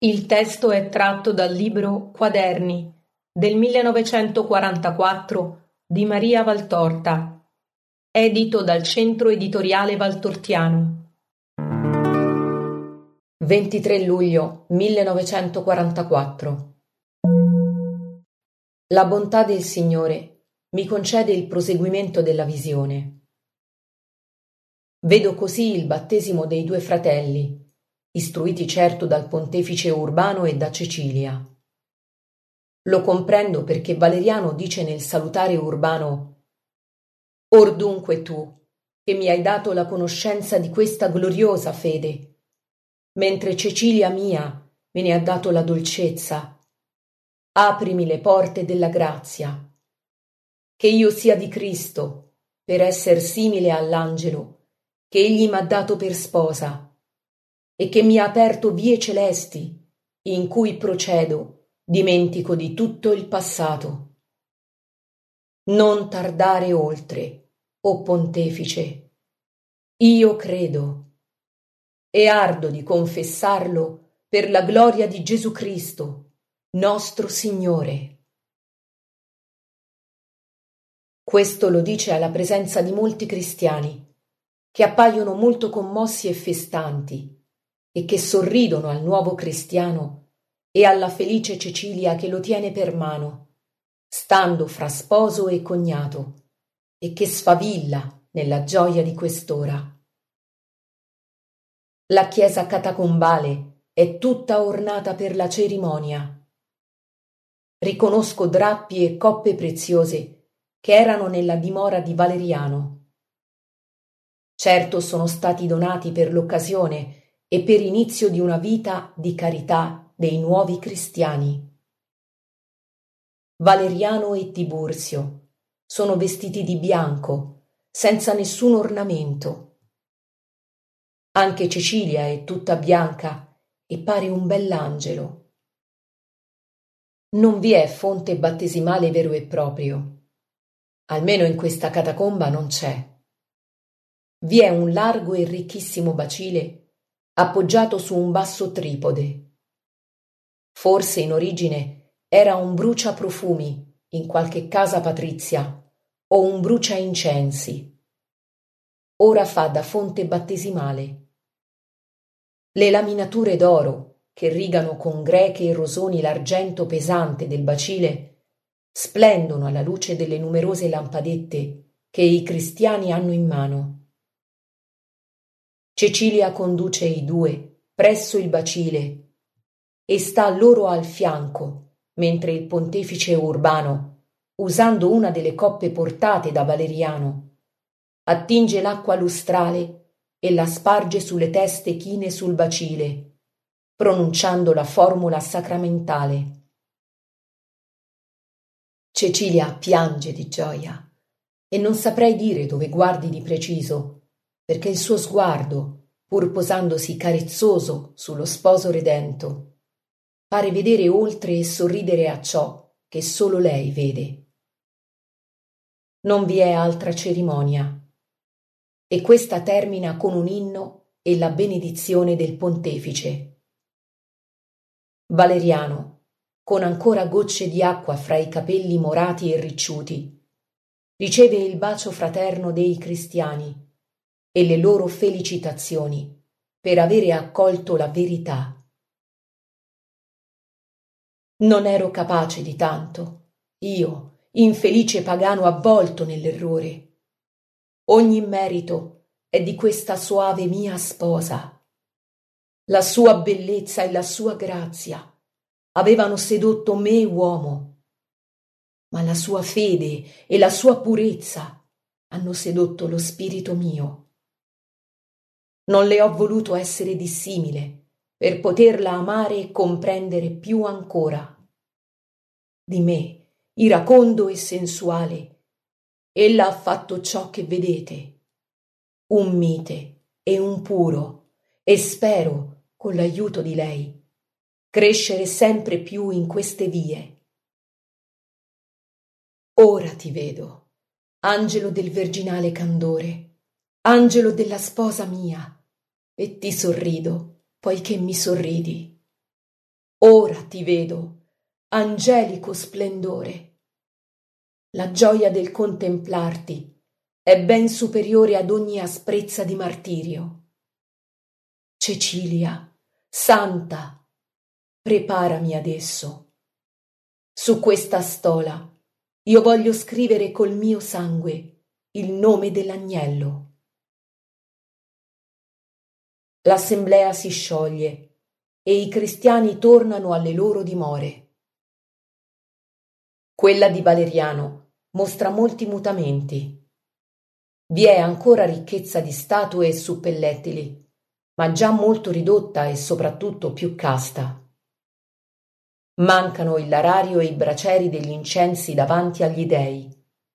Il testo è tratto dal libro Quaderni del 1944 di Maria Valtorta, edito dal Centro Editoriale Valtortiano. 23 luglio 1944. La bontà del Signore mi concede il proseguimento della visione. Vedo così il battesimo dei due fratelli, istruiti certo dal pontefice Urbano e da Cecilia. Lo comprendo perché Valeriano dice nel salutare Urbano: «Or dunque tu, che mi hai dato la conoscenza di questa gloriosa fede, mentre Cecilia mia me ne ha dato la dolcezza, aprimi le porte della grazia, che io sia di Cristo, per esser simile all'angelo che egli m'ha dato per sposa, e che mi ha aperto vie celesti, in cui procedo, dimentico di tutto il passato. Non tardare oltre, o Pontefice, io credo, e ardo di confessarlo per la gloria di Gesù Cristo, nostro Signore». Questo lo dice alla presenza di molti cristiani, che appaiono molto commossi e festanti, e che sorridono al nuovo cristiano e alla felice Cecilia che lo tiene per mano, stando fra sposo e cognato, e che sfavilla nella gioia di quest'ora. La chiesa catacombale è tutta ornata per la cerimonia. Riconosco drappi e coppe preziose che erano nella dimora di Valeriano. Certo sono stati donati per l'occasione e per inizio di una vita di carità dei nuovi cristiani. Valeriano e Tiburzio sono vestiti di bianco, senza nessun ornamento. Anche Cecilia è tutta bianca e pare un bell'angelo. Non vi è fonte battesimale vero e proprio. Almeno in questa catacomba non c'è. Vi è un largo e ricchissimo bacile appoggiato su un basso tripode. Forse in origine era un bruciaprofumi in qualche casa patrizia o un bruciaincensi. Ora fa da fonte battesimale. Le laminature d'oro che rigano con greche e rosoni l'argento pesante del bacile splendono alla luce delle numerose lampadette che i cristiani hanno in mano. Cecilia conduce i due presso il bacile e sta loro al fianco, mentre il pontefice Urbano, usando una delle coppe portate da Valeriano, attinge l'acqua lustrale e la sparge sulle teste chine sul bacile, pronunciando la formula sacramentale. Cecilia piange di gioia e non saprei dire dove guardi di preciso, perché il suo sguardo, pur posandosi carezzoso sullo sposo redento, pare vedere oltre e sorridere a ciò che solo lei vede. Non vi è altra cerimonia, e questa termina con un inno e la benedizione del pontefice. Valeriano, con ancora gocce di acqua fra i capelli morati e ricciuti, riceve il bacio fraterno dei cristiani e le loro felicitazioni per avere accolto la verità. Non ero capace di tanto, io, infelice pagano avvolto nell'errore. Ogni merito è di questa soave mia sposa. La sua bellezza e la sua grazia avevano sedotto me uomo, ma la sua fede e la sua purezza hanno sedotto lo spirito mio. Non le ho voluto essere dissimile per poterla amare e comprendere più ancora. Di me, iracondo e sensuale, ella ha fatto ciò che vedete, un mite e un puro, e spero, con l'aiuto di lei, crescere sempre più in queste vie. Ora ti vedo, angelo del virginale candore, angelo della sposa mia, e ti sorrido, poiché mi sorridi. Ora ti vedo, angelico splendore. La gioia del contemplarti è ben superiore ad ogni asprezza di martirio. Cecilia, santa, preparami adesso. Su questa stola io voglio scrivere col mio sangue il nome dell'agnello. L'assemblea si scioglie e i cristiani tornano alle loro dimore. Quella di Valeriano mostra molti mutamenti. Vi è ancora ricchezza di statue e suppellettili, ma già molto ridotta e soprattutto più casta. Mancano il larario e i bracieri degli incensi davanti agli dei.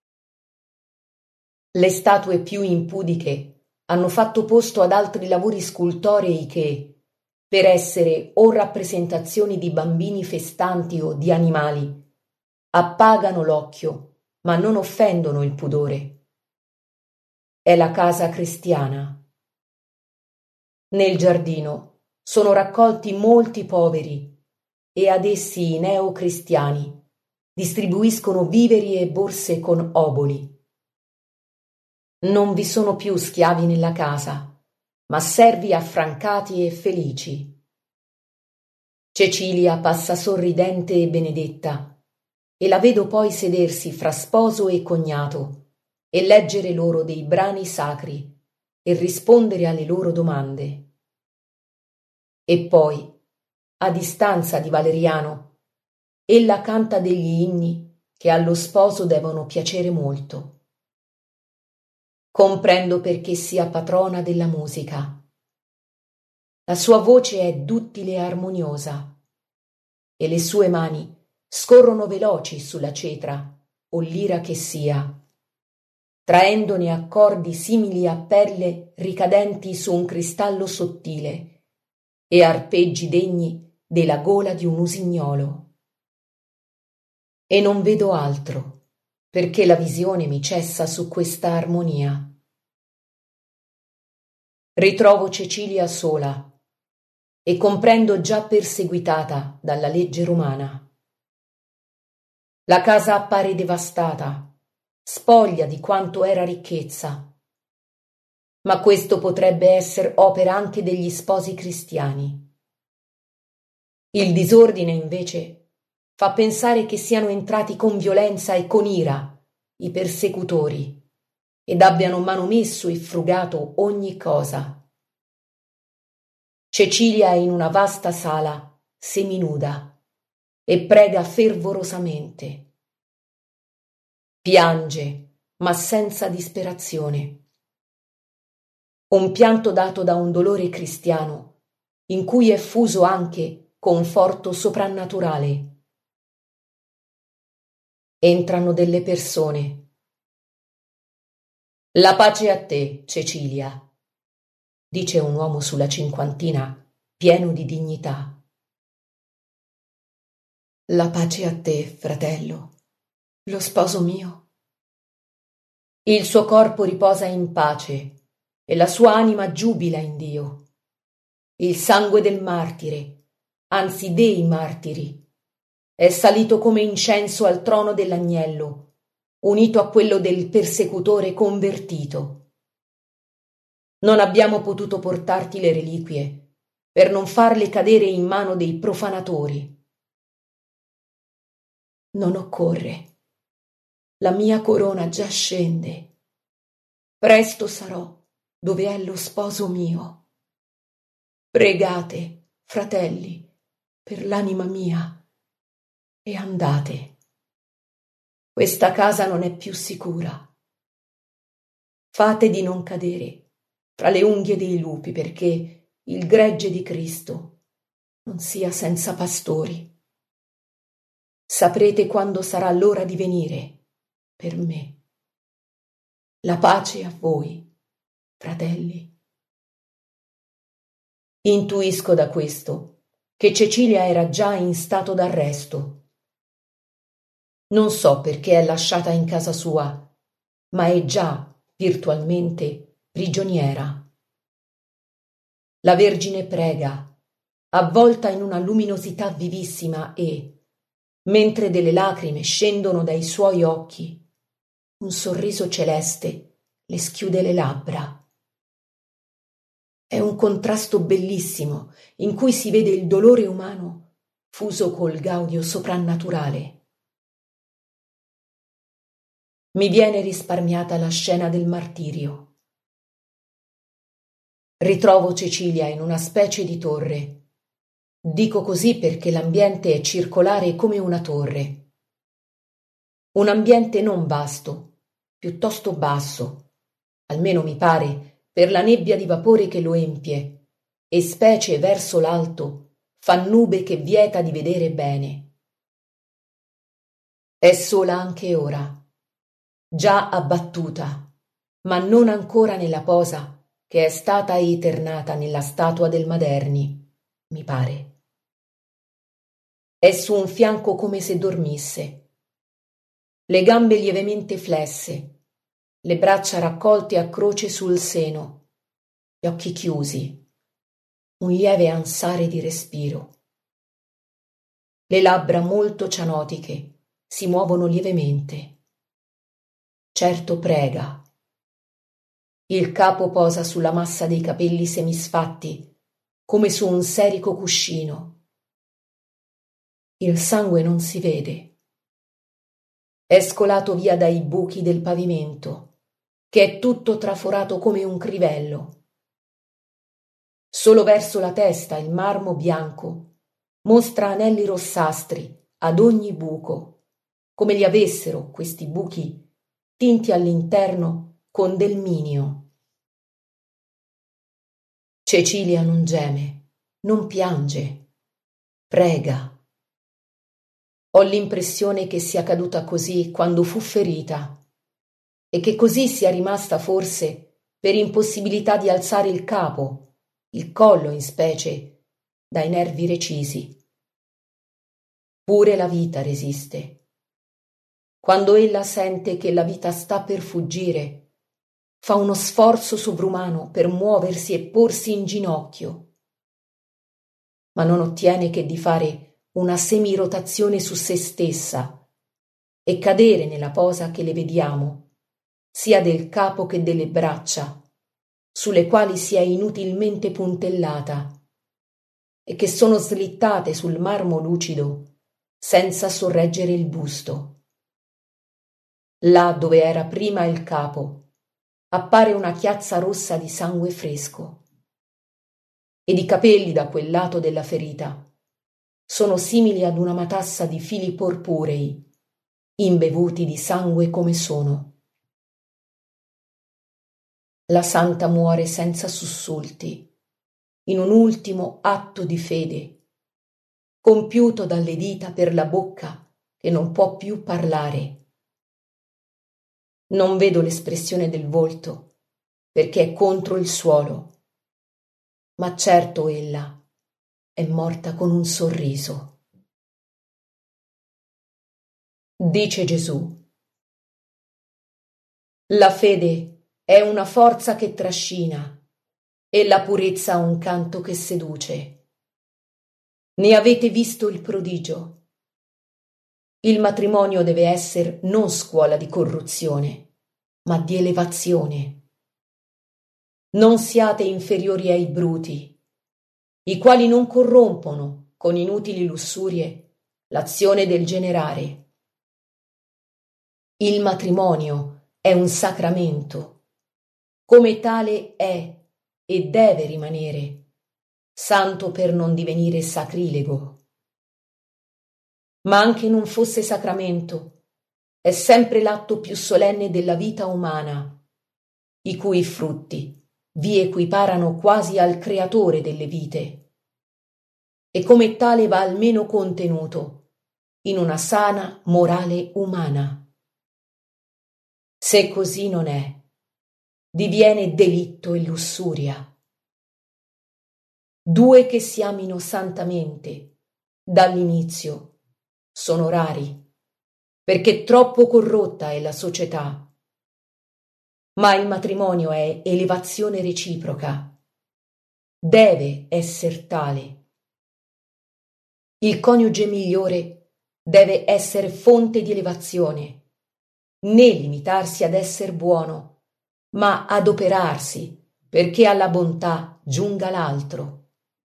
Le statue più impudiche hanno fatto posto ad altri lavori scultorei che, per essere o rappresentazioni di bambini festanti o di animali, appagano l'occhio, ma non offendono il pudore. È la casa cristiana. Nel giardino sono raccolti molti poveri e ad essi i neocristiani distribuiscono viveri e borse con oboli. Non vi sono più schiavi nella casa, ma servi affrancati e felici. Cecilia passa sorridente e benedetta, e la vedo poi sedersi fra sposo e cognato e leggere loro dei brani sacri e rispondere alle loro domande. E poi, a distanza di Valeriano, ella canta degli inni che allo sposo devono piacere molto. Comprendo perché sia patrona della musica. La sua voce è duttile e armoniosa, e le sue mani scorrono veloci sulla cetra o lira che sia, traendone accordi simili a perle ricadenti su un cristallo sottile e arpeggi degni della gola di un usignolo. E non vedo altro, perché la visione mi cessa su questa armonia. Ritrovo Cecilia sola e comprendo già perseguitata dalla legge romana. La casa appare devastata, spoglia di quanto era ricchezza, ma questo potrebbe essere opera anche degli sposi cristiani. Il disordine, invece, fa pensare che siano entrati con violenza e con ira i persecutori ed abbiano manomesso e frugato ogni cosa. Cecilia è in una vasta sala, seminuda, e prega fervorosamente. Piange, ma senza disperazione. Un pianto dato da un dolore cristiano, in cui è fuso anche conforto soprannaturale. Entrano delle persone. La pace a te, Cecilia, dice un uomo sulla cinquantina, pieno di dignità. La pace a te, fratello, lo sposo mio. Il suo corpo riposa in pace e la sua anima giubila in Dio. Il sangue del martire, anzi dei martiri, è salito come incenso al trono dell'agnello, unito a quello del persecutore convertito. Non abbiamo potuto portarti le reliquie per non farle cadere in mano dei profanatori. Non occorre. La mia corona già scende. Presto sarò dove è lo sposo mio. Pregate, fratelli, per l'anima mia e andate. Questa casa non è più sicura. Fate di non cadere fra le unghie dei lupi perché il gregge di Cristo non sia senza pastori. Saprete quando sarà l'ora di venire per me. La pace a voi, fratelli. Intuisco da questo che Cecilia era già in stato d'arresto. Non so perché è lasciata in casa sua, ma è già virtualmente prigioniera. La Vergine prega avvolta in una luminosità vivissima e, mentre delle lacrime scendono dai suoi occhi, un sorriso celeste le schiude le labbra. È un contrasto bellissimo in cui si vede il dolore umano fuso col gaudio soprannaturale. Mi viene risparmiata la scena del martirio. Ritrovo Cecilia in una specie di torre. Dico così perché l'ambiente è circolare come una torre. Un ambiente non vasto, piuttosto basso, almeno mi pare, per la nebbia di vapore che lo empie, e specie verso l'alto fa nube che vieta di vedere bene. È sola anche ora, già abbattuta, ma non ancora nella posa che è stata eternata nella statua del Maderni, mi pare. È su un fianco come se dormisse, le gambe lievemente flesse, le braccia raccolte a croce sul seno, gli occhi chiusi, un lieve ansare di respiro. Le labbra molto cianotiche si muovono lievemente. Certo prega. Il capo posa sulla massa dei capelli semisfatti, come su un serico cuscino. Il sangue non si vede. È scolato via dai buchi del pavimento, che è tutto traforato come un crivello. Solo verso la testa il marmo bianco mostra anelli rossastri ad ogni buco, come li avessero questi buchi tinti all'interno con del minio. Cecilia non geme, non piange, prega. Ho l'impressione che sia caduta così quando fu ferita e che così sia rimasta forse per impossibilità di alzare il capo, il collo in specie, dai nervi recisi. Pure la vita resiste. Quando ella sente che la vita sta per fuggire, fa uno sforzo sovrumano per muoversi e porsi in ginocchio, ma non ottiene che di fare una semirotazione su se stessa e cadere nella posa che le vediamo, sia del capo che delle braccia, sulle quali si è inutilmente puntellata e che sono slittate sul marmo lucido senza sorreggere il busto. Là dove era prima il capo appare una chiazza rossa di sangue fresco ed i capelli da quel lato della ferita sono simili ad una matassa di fili porpurei, imbevuti di sangue come sono. La santa muore senza sussulti, in un ultimo atto di fede, compiuto dalle dita per la bocca che non può più parlare. Non vedo l'espressione del volto, perché è contro il suolo, ma certo ella è morta con un sorriso. Dice Gesù: la fede è una forza che trascina e la purezza un canto che seduce. Ne avete visto il prodigio. Il matrimonio deve essere non scuola di corruzione, ma di elevazione. Non siate inferiori ai bruti, i quali non corrompono con inutili lussurie l'azione del generare. Il matrimonio è un sacramento, come tale è e deve rimanere, santo per non divenire sacrilego. Ma anche non fosse sacramento, è sempre l'atto più solenne della vita umana, i cui frutti vi equiparano quasi al creatore delle vite, e come tale va almeno contenuto in una sana morale umana. Se così non è, diviene delitto e lussuria. Due che si amino santamente dall'inizio sono rari, perché troppo corrotta è la società. Ma il matrimonio è elevazione reciproca. Deve esser tale, Il coniuge migliore deve essere fonte di elevazione, né limitarsi ad essere buono, ma adoperarsi perché alla bontà giunga l'altro.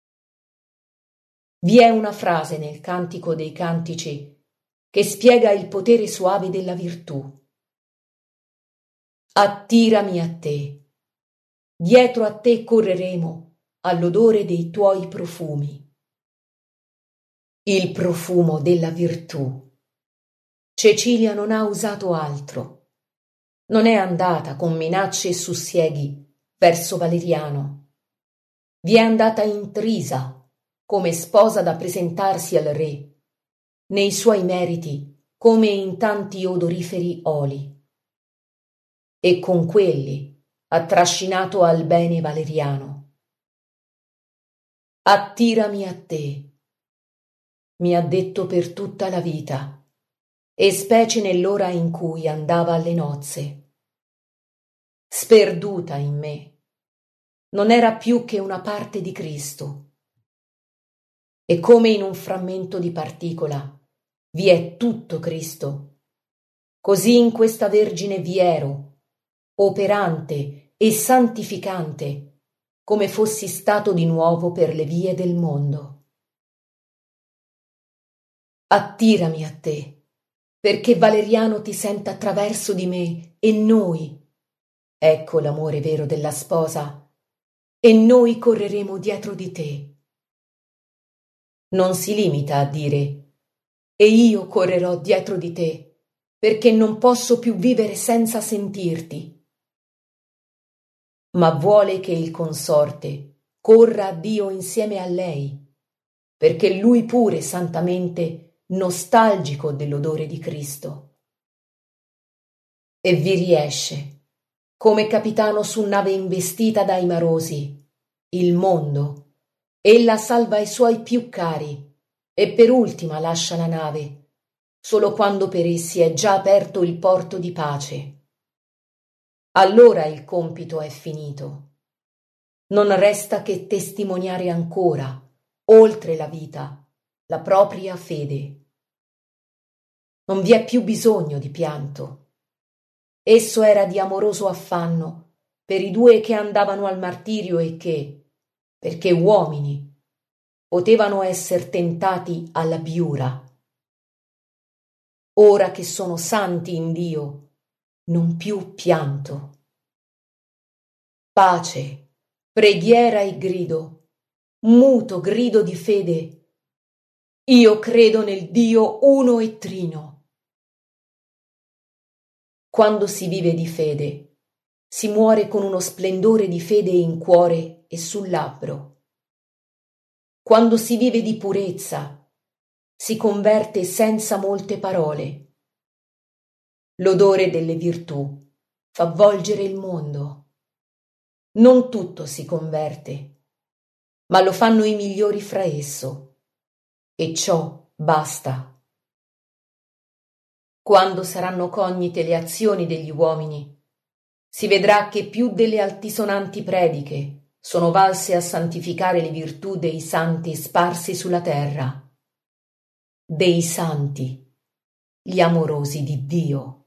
Vi è una frase nel Cantico dei Cantici che spiega il potere soave della virtù. Attirami a te, dietro a te correremo all'odore dei tuoi profumi. Il profumo della virtù. Cecilia non ha usato altro. Non è andata con minacce e sussieghi verso Valeriano. Vi è andata intrisa come sposa da presentarsi al re, nei suoi meriti come in tanti odoriferi oli. E con quelli ha trascinato al bene Valeriano. Attirami a te, mi ha detto per tutta la vita, e specie nell'ora in cui andava alle nozze. Sperduta in me, non era più che una parte di Cristo. E come in un frammento di particola vi è tutto Cristo, così in questa Vergine vi ero, operante e santificante, come fossi stato di nuovo per le vie del mondo. Attirami a te, perché Valeriano ti senta attraverso di me e noi. Ecco l'amore vero della sposa, e noi correremo dietro di te. Non si limita a dire, e io correrò dietro di te, perché non posso più vivere senza sentirti. Ma vuole che il consorte corra a Dio insieme a lei, perché lui pure santamente nostalgico dell'odore di Cristo. E vi riesce, come capitano su nave investita dai marosi, il mondo. Ella salva i suoi più cari e per ultima lascia la nave, solo quando per essi è già aperto il porto di pace. Allora il compito è finito. Non resta che testimoniare ancora, oltre la vita, la propria fede. Non vi è più bisogno di pianto. Esso era di amoroso affanno per i due che andavano al martirio e che, perché uomini, potevano esser tentati alla biura. Ora che sono santi in Dio, non più pianto. Pace, preghiera e grido, muto grido di fede. Io credo nel Dio uno e trino. Quando si vive di fede, si muore con uno splendore di fede in cuore e sul labbro. Quando si vive di purezza, si converte senza molte parole. L'odore delle virtù fa volgere il mondo. Non tutto si converte, ma lo fanno i migliori fra esso, e ciò basta. Quando saranno cognite le azioni degli uomini, si vedrà che più delle altisonanti prediche sono valse a santificare le virtù dei santi sparsi sulla terra, dei santi, gli amorosi di Dio.